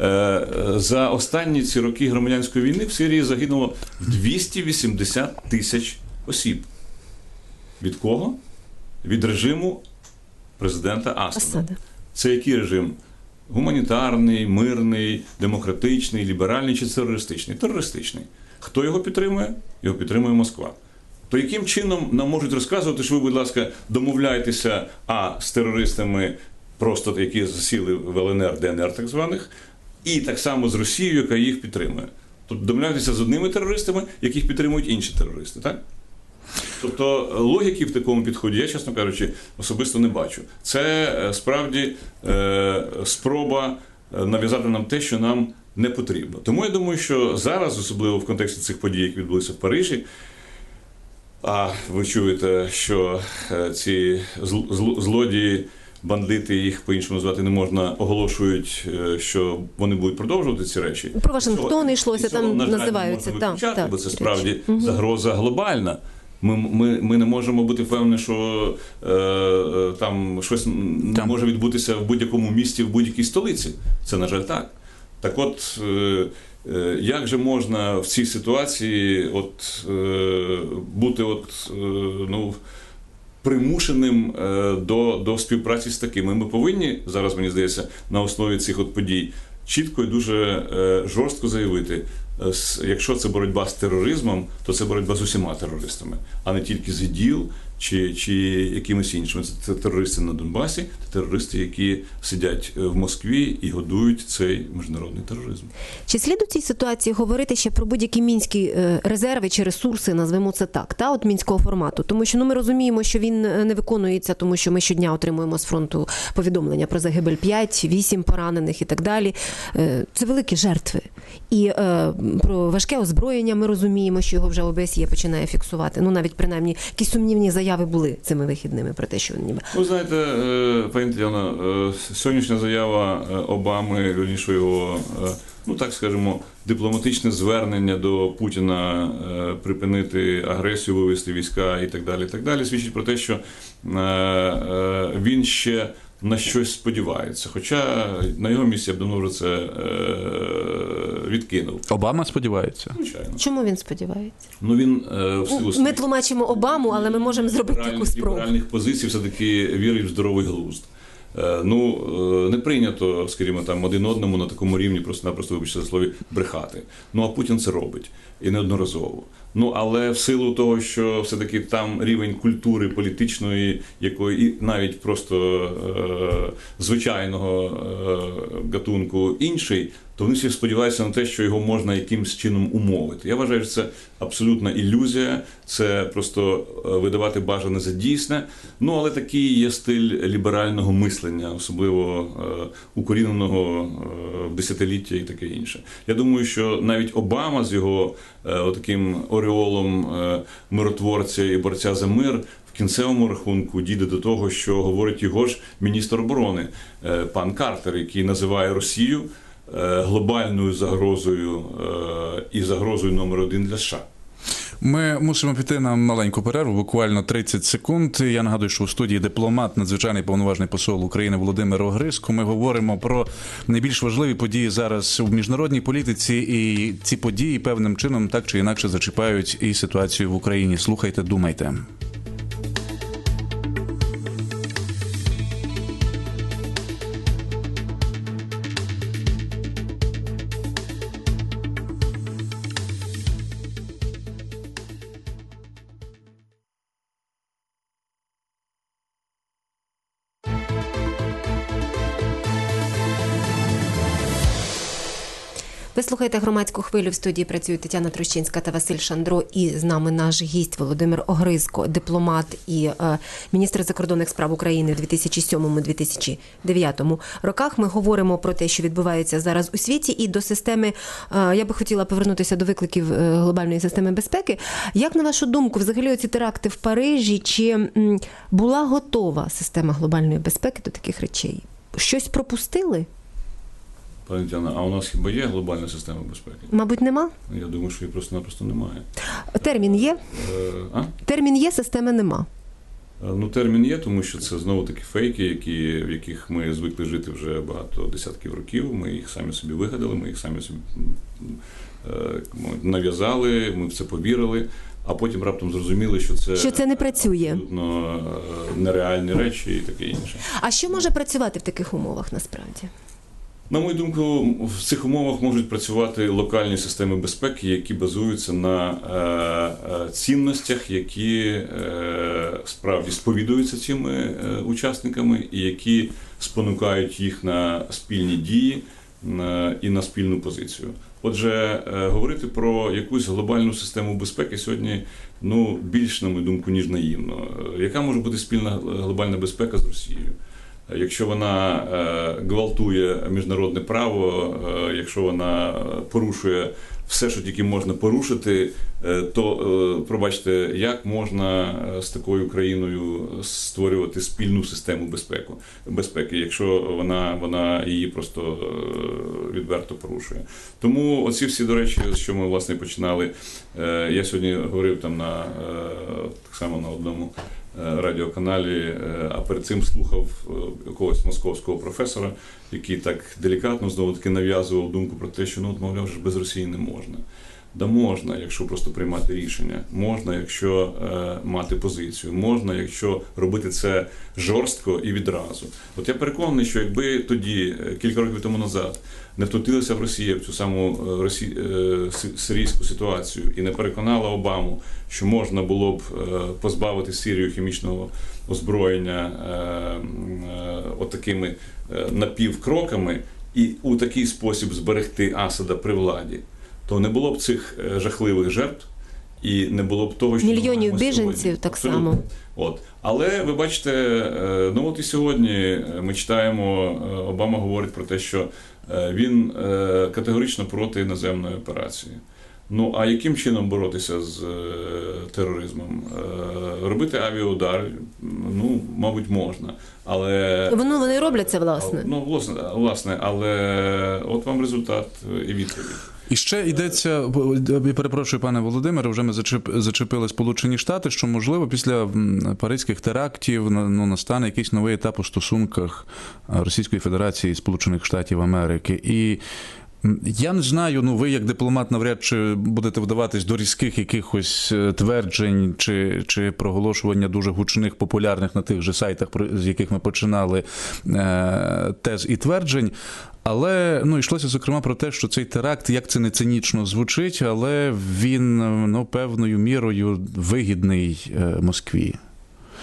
За останні ці роки громадянської війни в Сирії загинуло двісті вісімдесят тисяч осіб. Від кого? Від режиму президента Асада. Асада. Це який режим? Гуманітарний, мирний, демократичний, ліберальний чи терористичний? Терористичний. Хто його підтримує? Його підтримує Москва. То яким чином нам можуть розказувати, що ви, будь ласка, домовляєтеся а з терористами, просто які засіли в ел ен ер, де ен ер так званих, і так само з Росією, яка їх підтримує. Тобто домовляєтеся з одними терористами, яких підтримують інші терористи, так? Тобто логіки в такому підході я, чесно кажучи, особисто не бачу. Це справді е, спроба нав'язати нам те, що нам не потрібно. Тому я думаю, що зараз, особливо в контексті цих подій, які відбулися в Парижі, а ви чуєте, що ці злодії, бандити, їх по-іншому звати не можна, оголошують, що вони будуть продовжувати ці речі. Про Вашингтон йшлося, там на жаль, називаються. Не так, так, бо це речі. справді загроза глобальна. Ми, ми, ми не можемо бути впевнені, що е, там щось не там. може відбутися в будь-якому місті, в будь-якій столиці. Це, на жаль, так. Так от, е, е, як же можна в цій ситуації от, е, бути от, е, ну, примушеним е, до, до співпраці з такими? Ми повинні зараз, мені здається, на основі цих от подій чітко і дуже е, жорстко заявити, якщо це боротьба з тероризмом, то це боротьба з усіма терористами, а не тільки з ІДІЛ чи, чи якимись іншими. Це терористи на Донбасі, це терористи, які сидять в Москві і годують цей міжнародний тероризм. Чи слід у цій ситуації говорити ще про будь-які мінські резерви чи ресурси, назвемо це так, та, от мінського формату? Тому що ну, ми розуміємо, що він не виконується, тому що ми щодня отримуємо з фронту повідомлення про загибель п'ять-вісім поранених і так далі. Це великі жертви. І е, про важке озброєння ми розуміємо, що його вже о бе ес є починає фіксувати. Ну, навіть, принаймні, якісь сумнівні заяви були цими вихідними про те, що ніби... Ви знаєте, пані Тетяно, сьогоднішня заява Обами, вірніше його, ну так скажемо, дипломатичне звернення до Путіна припинити агресію, вивести війська і так далі, і так далі, свідчить про те, що він ще на щось сподівається. Хоча на його місці я б давно вже це е, відкинув. Обама сподівається? Звичайно. Чому він сподівається? Ну він е, в силу Ми тлумачимо Обаму, але ми можемо зробити таку спробу. ліберальних позицій все-таки вірить в здоровий глузд. Е, ну, е, не прийнято, скажімо, там один одному на такому рівні просто-напросто, вибачте за слові, брехати. Ну, а Путін це робить. І неодноразово. Ну, але в силу того, що все-таки там рівень культури політичної, якої і навіть просто е, звичайного е, гатунку інший, то вони всі сподіваються на те, що його можна якимось чином умовити. Я вважаю, що це абсолютна ілюзія, це просто видавати бажане за дійсне. Ну, але такий є стиль ліберального мислення, особливо укоріненого в десятиліття і таке інше. Я думаю, що навіть Обама з його таким ореолом миротворця і борця за мир в кінцевому рахунку дійде до того, що говорить його ж міністр оборони, пан Картер, який називає Росію глобальною загрозою і загрозою номер один для США. Ми мусимо піти на маленьку перерву, буквально тридцять секунд. Я нагадую, що у студії дипломат, надзвичайний повноважний посол України Володимир Огризко. Ми говоримо про найбільш важливі події зараз у міжнародній політиці, і ці події певним чином так чи інакше зачіпають і ситуацію в Україні. Слухайте, думайте. Ви слухаєте громадську хвилю. В студії працюють Тетяна Трощинська та Василь Шандро. І з нами наш гість Володимир Огризко, дипломат і е, міністр закордонних справ України в дві тисячі сьомому - дві тисячі дев'ятому роках. Ми говоримо про те, що відбувається зараз у світі, і до системи, е, я би хотіла повернутися до викликів е, глобальної системи безпеки. Як, на вашу думку, взагалі оці теракти в Парижі, чи м, була готова система глобальної безпеки до таких речей? Щось пропустили? Пані Тетяна, а у нас хіба є глобальна система безпеки? Мабуть, нема? Я думаю, що її просто-напросто немає. Термін є? Е, а? Термін є, системи нема. Ну, термін є, тому що це знову-таки фейки, які, в яких ми звикли жити вже багато десятків років. Ми їх самі собі вигадали, ми їх самі собі е, нав'язали, ми в це повірили, а потім раптом зрозуміли, що це, що це не працює. Абсолютно нереальні речі і таке інше. А що може працювати в таких умовах насправді? На мою думку, в цих умовах можуть працювати локальні системи безпеки, які базуються на е, цінностях, які е, справді сповідуються цими е, учасниками і які спонукають їх на спільні дії на, і на спільну позицію. Отже, е, говорити про якусь глобальну систему безпеки сьогодні, ну, більш, на мою думку, ніж наївно. Яка може бути спільна глобальна безпека з Росією? Якщо вона е, гвалтує міжнародне право, е, якщо вона порушує все, що тільки можна порушити, е, то, е, пробачте, як можна з такою країною створювати спільну систему безпеки, безпеки, якщо вона, вона її просто е, відверто порушує. Тому оці всі, до речі, з що ми, власне, починали, е, я сьогодні говорив там на, е, так само на одному радіоканалі, а перед цим слухав якогось московського професора, який так делікатно знову-таки нав'язував думку про те, що, ну, мовляв, без Росії не можна. Да можна, якщо просто приймати рішення, можна, якщо е, мати позицію, можна, якщо робити це жорстко і відразу. От я переконаний, що якби тоді, кілька років тому назад, не втрутилася в Росію в цю саму росі... е, сирійську ситуацію і не переконала Обаму, що можна було б е, позбавити Сирію хімічного озброєння е, е, отакими е, напівкроками і у такий спосіб зберегти Асада при владі, то не було б цих жахливих жертв і не було б того, що мільйонів біженців сьогодні. Так Абсолютно. Само. От. Але ви бачите, ну от і сьогодні ми читаємо, Обама говорить про те, що він категорично проти іноземної операції. Ну, а яким чином боротися з е, тероризмом? Е, робити авіаудар, ну, мабуть, можна, але... Воно вони роблять це, власне. Ну, власне, власне, але от вам результат і відповідь. І ще йдеться, я перепрошую, пане Володимире, вже ми зачеп, зачепили Сполучені Штати, що, можливо, після паризьких терактів, ну, настане якийсь новий етап у стосунках Російської Федерації і Сполучених Штатів Америки. І я не знаю, ну ви як дипломат навряд чи будете вдаватись до різких якихось тверджень чи, чи проголошування дуже гучних, популярних на тих же сайтах, з яких ми починали, тез і тверджень. Але, ну, йшлося, зокрема, про те, що цей теракт, як це не цинічно звучить, але він, ну, певною мірою вигідний Москві.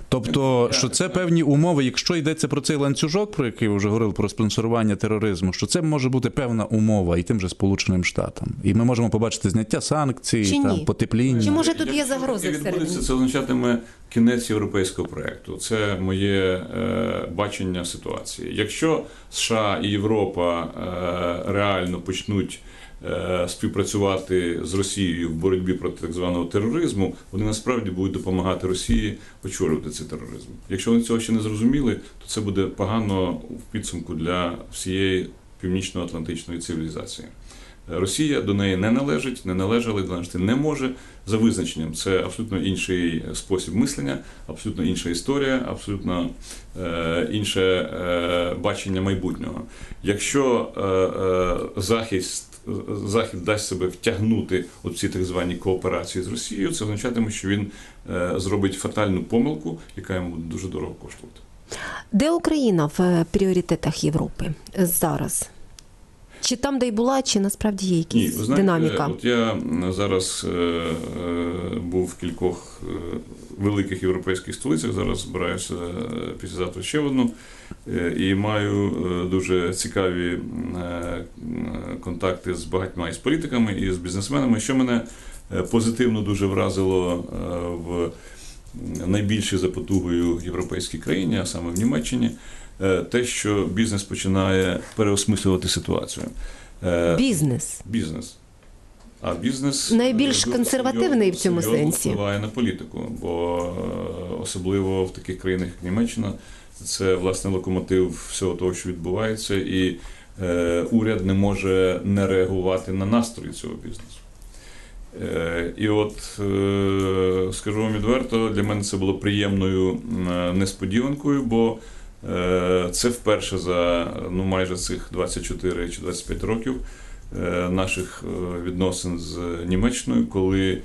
Тобто, що це певні умови, якщо йдеться про цей ланцюжок, про який ви вже говорили, про спонсорування тероризму, що це може бути певна умова і тим же Сполученим Штатам. І ми можемо побачити зняття санкцій, Чи там, ні? потепління. Чи може тут є Якщо загрози таке відбудеться, всередині? це означатиме кінець європейського проєкту. Це моє е, бачення ситуації. Якщо США і Європа е, реально почнуть е, співпрацювати з Росією в боротьбі проти так званого тероризму, вони насправді будуть допомагати Росії очолювати цей тероризм. Якщо вони цього ще не зрозуміли, то це буде погано в підсумку для всієї північно-атлантичної цивілізації. Росія до неї не належить, не належала, належати не може за визначенням. Це абсолютно інший спосіб мислення, абсолютно інша історія, абсолютно е, інше е, бачення майбутнього. Якщо е, е, захист, Захід дасть себе втягнути у ці так звані кооперації з Росією, це означатиме, що він е, зробить фатальну помилку, яка йому буде дуже дорого коштувати. Де Україна в пріоритетах Європи зараз? Чи там, де й була, чи насправді є якісь Ні, ви знаєте, динаміка? От я зараз е, е, був в кількох е, великих європейських столицях, зараз збираюся е, післязавтра ще в одну, е, і маю е, дуже цікаві е, контакти з багатьма із політиками, і з бізнесменами, що мене е, позитивно дуже вразило е, в найбільшій за потугою європейській країні, а саме в Німеччині, те, що бізнес починає переосмислювати ситуацію. Бізнес. Бізнес. А бізнес Найбільш консервативний в цьому сенсі. Впливає на політику, бо особливо в таких країнах, як Німеччина, це, власне, локомотив всього того, що відбувається, і е, уряд не може не реагувати на настрої цього бізнесу. Е, і от, е, скажу вам відверто, для мене це було приємною несподіванкою, бо це вперше за ну, майже цих двадцять чотири чи двадцять п'ять років наших відносин з Німеччиною, коли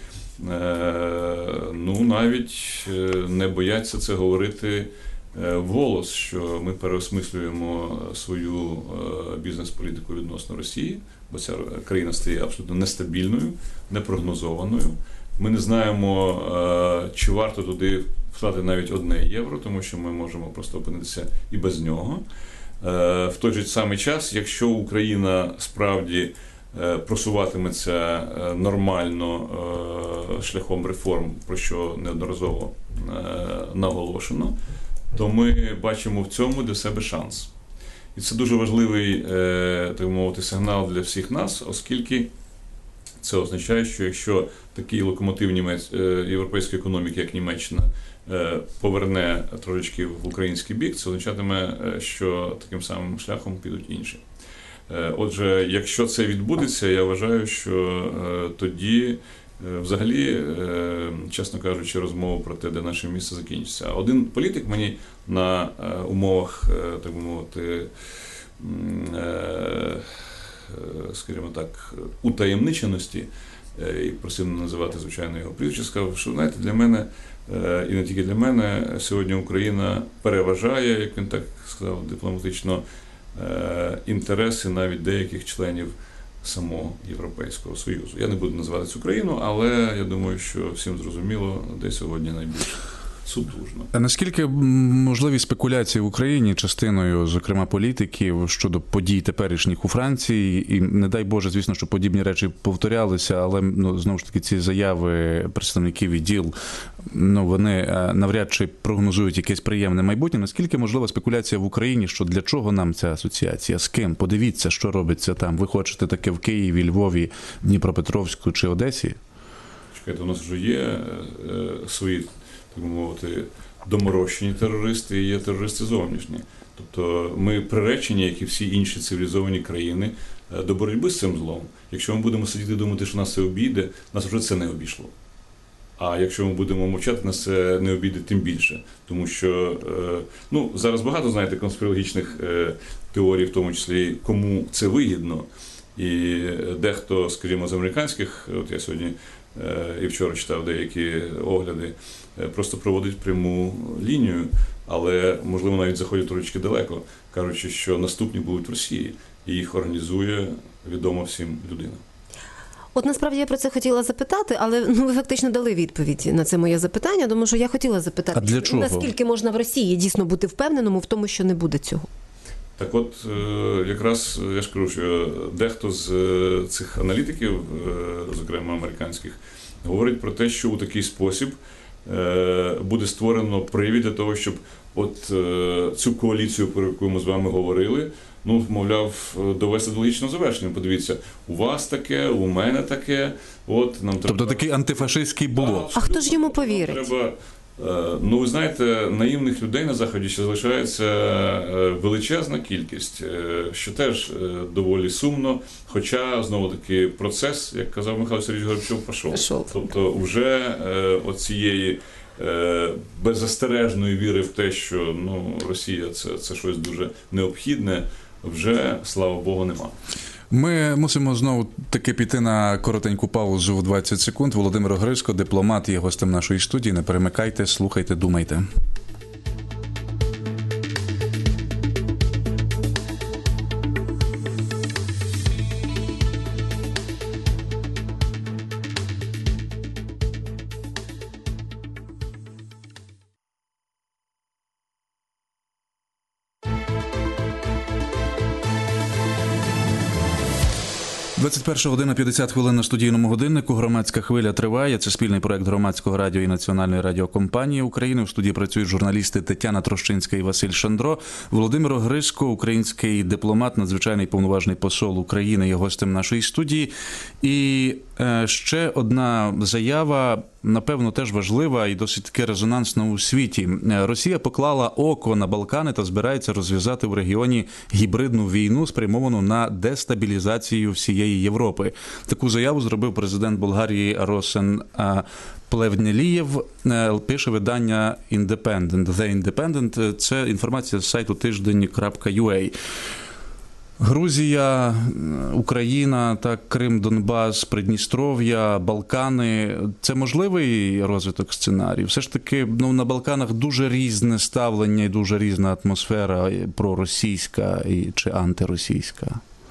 ну, навіть не бояться це говорити вголос, що ми переосмислюємо свою бізнес-політику відносно Росії, бо ця країна стає абсолютно нестабільною, непрогнозованою. Ми не знаємо, чи варто туди вклати навіть одне євро, тому що ми можемо просто опинитися і без нього. В той же самий час, якщо Україна справді просуватиметься нормально шляхом реформ, про що неодноразово наголошено, то ми бачимо в цьому для себе шанс. І це дуже важливий, так мовити, сигнал для всіх нас, оскільки це означає, що якщо такий локомотив європейської економіки, як Німеччина, поверне трошечки в український бік, це означатиме, що таким самим шляхом підуть інші. Отже, якщо це відбудеться, я вважаю, що тоді взагалі, чесно кажучи, розмова про те, де наше місце закінчиться. Один політик мені на умовах, так би мовити, скажімо так, утаємниченості, і просив не називати, звичайно, його прізвище, сказав, що, знаєте, для мене, і не тільки для мене, сьогодні Україна переважає, як він так сказав, дипломатично, інтереси навіть деяких членів самого Європейського Союзу. Я не буду називати цю країну, але я думаю, що всім зрозуміло, де сьогодні найбільше сутужно. А наскільки можливі спекуляції в Україні частиною, зокрема, політиків щодо подій теперішніх у Франції, і не дай Боже, звісно, що подібні речі повторялися, але ну, знову ж таки ці заяви представників і діл, ну, вони навряд чи прогнозують якесь приємне майбутнє. Наскільки можлива спекуляція в Україні, що для чого нам ця асоціація? З ким? Подивіться, що робиться там. Ви хочете таке в Києві, Львові, Дніпропетровську чи Одесі? Чекайте, у нас вже є е, свої, так би мовити, доморощені терористи і є терористи зовнішні. Тобто ми приречені, як і всі інші цивілізовані країни, до боротьби з цим злом. Якщо ми будемо сидіти і думати, що нас це обійде, нас вже це не обійшло. А якщо ми будемо мовчати, нас це не обійде тим більше. Тому що, ну, зараз багато, знаєте, конспірологічних теорій, в тому числі, кому це вигідно. І дехто, скажімо, з американських, от я сьогодні і вчора читав деякі огляди, просто проводить пряму лінію, але, можливо, навіть заходять трошечки далеко, кажучи, що наступні будуть в Росії, і їх організує відома всім людина. От насправді я про це хотіла запитати, але ну ви фактично дали відповідь на це моє запитання, тому що я хотіла запитати, А для чого? наскільки можна в Росії дійсно бути впевненому в тому, що не буде цього. Так от, е, якраз я ж кажу, що дехто з е, цих аналітиків, е, зокрема американських, говорить про те, що у такий спосіб е, буде створено привід для того, щоб от е, цю коаліцію, про яку ми з вами говорили, ну, мовляв, довести до логічного завершення. Подивіться, у вас таке, у мене таке, от нам треба... Тобто такий антифашистський блок. А хто ж йому повірить? Треба, ну, ви знаєте, наївних людей на Заході ще залишається величезна кількість, що теж доволі сумно, хоча, знову-таки, процес, як казав Михайло Сергійович Горбачов, пішов. Пішов. Тобто вже оцієї беззастережної віри в те, що ну, Росія це, це щось дуже необхідне, вже, слава Богу, нема. Ми мусимо знову таки піти на коротеньку паузу в двадцять секунд. Володимир Огриско, дипломат, є гостем нашої студії. Не перемикайте, слухайте, думайте. двадцять перша година п'ятдесят хвилин на студійному годиннику. Громадська хвиля триває. Це спільний проект Громадського радіо і Національної радіокомпанії України. В студії працюють журналісти Тетяна Трощинська і Василь Шандро. Володимир Огриско, український дипломат, надзвичайний повноважний посол України, є гостем нашої студії. І е, ще одна заява, напевно, теж важлива і досить таки резонансна у світі. Росія поклала око на Балкани та збирається розв'язати в регіоні гібридну війну, спрямовану на дестабілізацію всієї Європи. Таку заяву зробив президент Болгарії Росен Плевнелієв, пише видання Independent. The Independent – це інформація з сайту тиждень крапка ю а. Грузія, Україна, так, Крим, Донбас, Придністров'я, Балкани – це можливий розвиток сценарію? Все ж таки, ну, на Балканах дуже різне ставлення і дуже різна атмосфера проросійська і, чи антиросійська.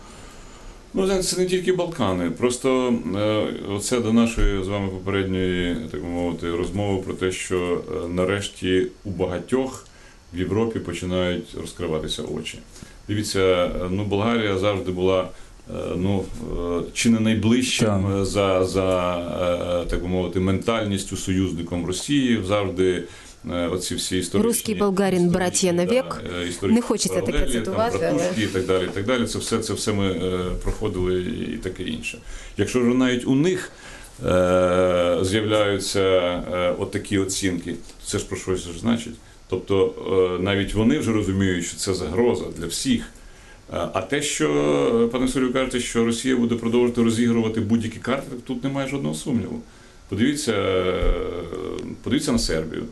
Ну, це не тільки Балкани. Просто оце до нашої з вами попередньої, так би мовити, розмови про те, що нарешті у багатьох в Європі починають розкриватися очі. Дивіться, ну, Болгарія завжди була, ну, чи не найближчим так. за, за, так би мовити, ментальністю союзником Росії, завжди оці всі історичні... Русський болгарин, братія навік. Да, не хочеться таке цитувати. Там, братушки, і так далі, і так далі. Це все, це все ми е, проходили і таке інше. Якщо ж навіть у них е, з'являються е, от такі оцінки, то це ж про щось ж значить. Тобто е, навіть вони вже розуміють, що це загроза для всіх. А те, що, пане Солю, кажете, що Росія буде продовжувати розігрувати будь-які карти, тут немає жодного сумніву. Подивіться, подивіться на Сербію.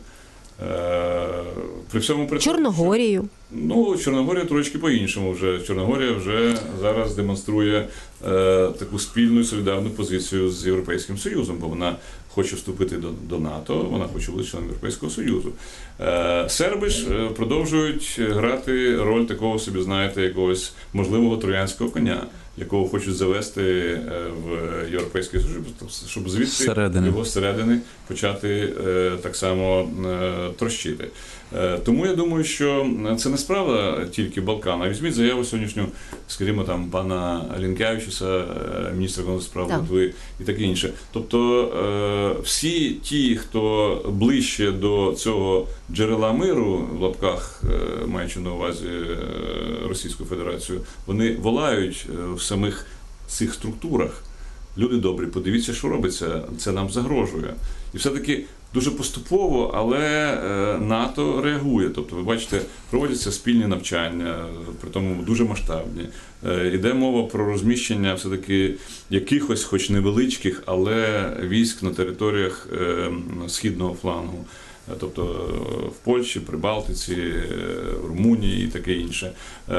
При всьому при Чорногорію. Ну, Чорногорія трошки по-іншому вже. Чорногорія вже зараз демонструє е, таку спільну і солідарну позицію з Європейським Союзом, бо вона хоче вступити до, до НАТО, вона хоче бути членом Європейського Союзу. Е, серби ж продовжують грати роль такого собі, знаєте, якогось можливого троянського коня, якого хочуть завести в Європейський Союз, щоб звідти Середини. його зсередини почати е, так само е, трощити. Е, тому я думаю, що це не справа тільки Балкана. Візьміть заяву сьогоднішню, скажімо, там, пана Лінкявичуса, міністра закордонних справ Литви і таке інше. Тобто е, всі ті, хто ближче до цього джерела миру, в лапках, е, маючи на увазі е, Російську Федерацію, вони волають в самих цих структурах. Люди добрі, подивіться, що робиться, це нам загрожує. І все-таки дуже поступово, але НАТО реагує. Тобто, ви бачите, проводяться спільні навчання, при тому дуже масштабні. Іде мова про розміщення все-таки якихось, хоч невеличких, але військ на територіях східного флангу. Тобто в Польщі, Прибалтиці, Румунії і таке інше.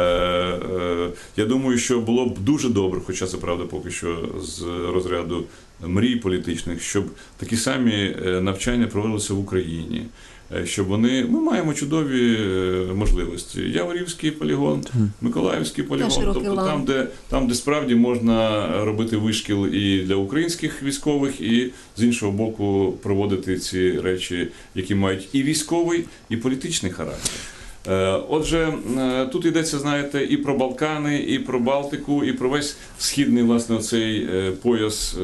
Я думаю, що було б дуже добре, хоча це правда поки що з розряду мрій політичних, щоб такі самі навчання проводилися в Україні. щоб вони, ми маємо чудові можливості. Яворівський полігон, Миколаївський полігон, тобто там де, там, де справді можна робити вишкіл і для українських військових, і з іншого боку проводити ці речі, які мають і військовий, і політичний характер. Отже, тут йдеться, знаєте, і про Балкани, і про Балтику, і про весь східний, власне, цей пояс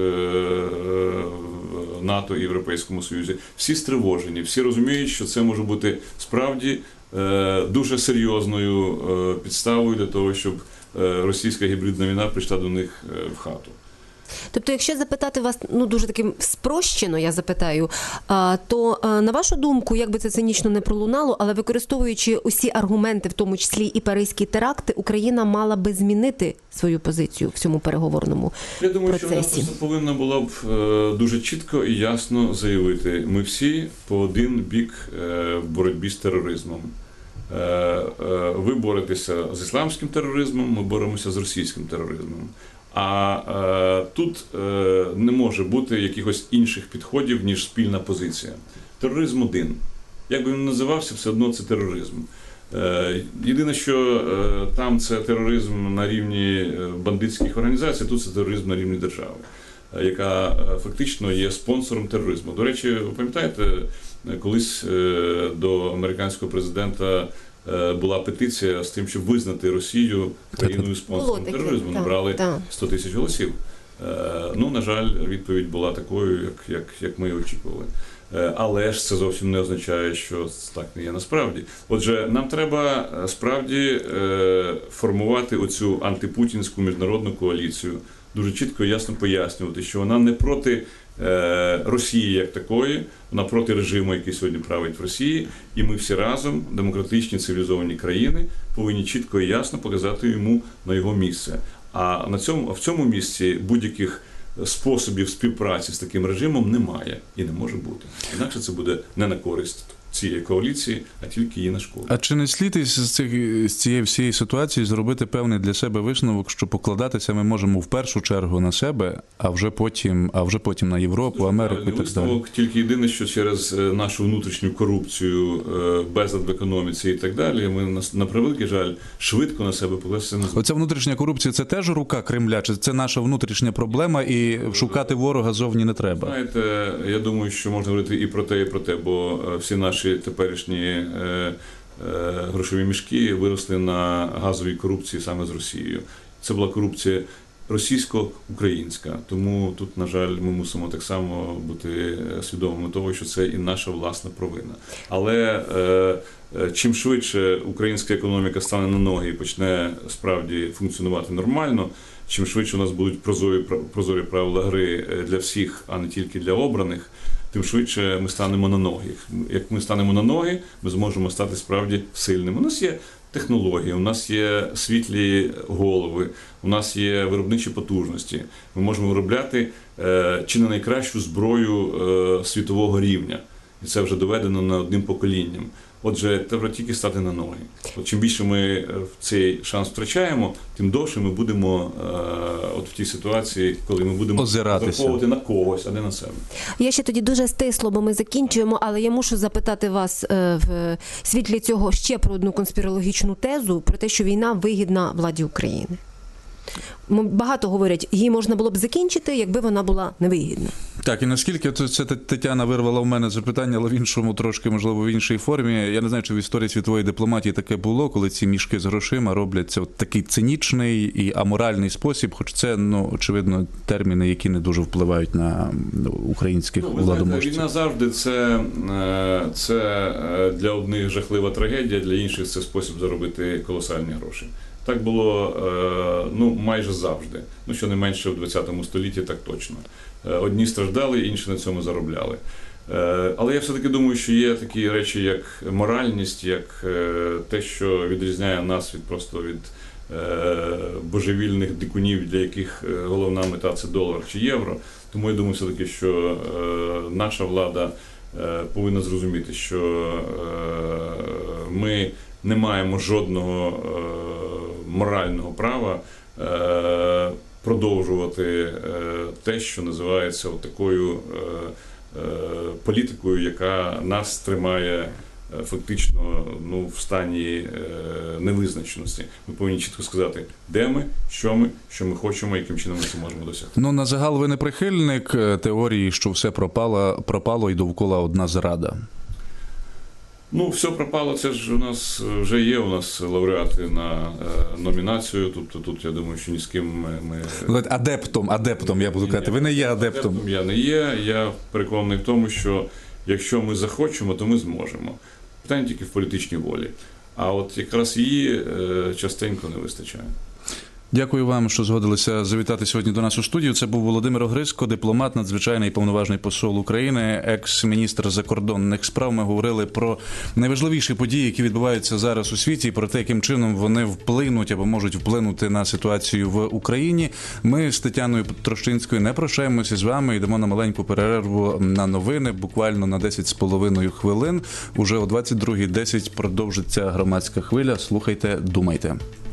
НАТО і Європейському Союзі. Всі стривожені, всі розуміють, що це може бути справді дуже серйозною підставою для того, щоб російська гібридна війна прийшла до них в хату. Тобто, якщо запитати вас, ну, дуже таким спрощено, я запитаю, то, на вашу думку, як би це цинічно не пролунало, але використовуючи усі аргументи, в тому числі і паризькі теракти, Україна мала би змінити свою позицію в цьому переговорному процесі? Я думаю, що вона просто повинна була б дуже чітко і ясно заявити, ми всі по один бік в боротьбі з тероризмом. Ви боретеся з ісламським тероризмом, ми боремося з російським тероризмом. А е, тут е, не може бути якихось інших підходів, ніж спільна позиція. Тероризм один. Як би він називався, все одно це тероризм. Е, єдине, що е, там це тероризм на рівні бандитських організацій, тут це тероризм на рівні держави, е, яка е, фактично є спонсором тероризму. До речі, ви пам'ятаєте, колись е, до американського президента була петиція з тим, щоб визнати Росію країною спонсором тероризму. Набрали сто тисяч голосів. Ну, на жаль, відповідь була такою, як, як, як ми і очікували. Але ж це зовсім не означає, що так не є насправді. Отже, нам треба справді формувати оцю антипутінську міжнародну коаліцію, дуже чітко і ясно пояснювати, що вона не проти Росії як такої, вона проти режиму, який сьогодні править в Росії, і ми всі разом, демократичні цивілізовані країни, повинні чітко і ясно показати йому на його місце. А на цьому, в цьому місці будь-яких способів співпраці з таким режимом немає і не може бути. Інакше це буде не на користь цієї коаліції, а тільки її на шкоду. А чи не слід із цих, з цієї всієї ситуації зробити певний для себе висновок, що покладатися ми можемо в першу чергу на себе, а вже потім, а вже потім на Європу, Америку і так далі? Висновок тільки єдине, що через нашу внутрішню корупцію, безлад в економіці і так далі, ми на, на превеликий жаль швидко на себе покласти не зможемо. Оця внутрішня корупція – це теж рука Кремля, чи це наша внутрішня проблема і шукати ворога зовні не треба? Знаєте, я думаю, що можна говорити і про те, і про те, бо всі наші теперішні е, е, грошові мішки виросли на газовій корупції саме з Росією. Це була корупція російсько-українська. Тому тут, на жаль, ми мусимо так само бути свідомими того, що це і наша власна провина. Але е, чим швидше українська економіка стане на ноги і почне справді функціонувати нормально, чим швидше у нас будуть прозорі, прозорі правила гри для всіх, а не тільки для обраних, тим швидше ми станемо на ноги. Як ми станемо на ноги, ми зможемо стати справді сильними. У нас є технології, у нас є світлі голови, у нас є виробничі потужності. Ми можемо виробляти е, чи не найкращу зброю е, світового рівня. І це вже доведено не одним поколінням. Отже, треба тільки стати на ноги. От чим більше ми цей шанс втрачаємо, тим довше ми будемо е, от в тій ситуації, коли ми будемо розраховувати на когось, а не на себе. Я ще тоді дуже стисло, бо ми закінчуємо, але я мушу запитати вас е, в світлі цього ще про одну конспірологічну тезу, про те, що війна вигідна владі України. Багато говорять, її можна було б закінчити, якби вона була невигідна. Так, і наскільки це Тетяна вирвала в мене запитання, але в іншому, трошки, можливо, в іншій формі. Я не знаю, чи в історії світової дипломатії таке було, коли ці мішки з грошима робляться в такий цинічний і аморальний спосіб, хоч це, ну, очевидно, терміни, які не дуже впливають на українських ну, владоможців. Війна завжди це, це для одних жахлива трагедія, для інших це спосіб заробити колосальні гроші. Так було ну, майже завжди. Ну, щонайменше в ХХ столітті так точно. Одні страждали, інші на цьому заробляли. Але я все-таки думаю, що є такі речі, як моральність, як те, що відрізняє нас від просто від божевільних дикунів, для яких головна мета – це долар чи євро. Тому я думаю все-таки, що наша влада повинна зрозуміти, що ми не маємо жодного морального права продовжувати те, що називається такою політикою, яка нас тримає фактично ну, в стані невизначеності. Ми повинні чітко сказати, де ми, що ми, що ми хочемо, яким чином ми це можемо досягти. Ну, на загал ви не прихильник теорії, що все пропало, пропало і довкола одна зрада? Ну, все пропало, це ж у нас вже є у нас лауреати на е, номінацію, тобто тут, я думаю, що ні з ким ми... ми... Адептом, адептом, я буду ні, казати, ви не є адептом. Адептом я не є, я переконаний в тому, що якщо ми захочемо, то ми зможемо. Питання тільки в політичній волі. А от якраз її е, частенько не вистачає. Дякую вам, що згодилися завітати сьогодні до нас у студію. Це був Володимир Огризко, дипломат, надзвичайний повноважний посол України, екс-міністр закордонних справ. Ми говорили про найважливіші події, які відбуваються зараз у світі, і про те, яким чином вони вплинуть або можуть вплинути на ситуацію в Україні. Ми з Тетяною Трощинською не прощаємося з вами, йдемо на маленьку перерву на новини, буквально на десять з половиною хвилин. Уже о двадцять другій десять продовжиться громадська хвиля. Слухайте, думайте.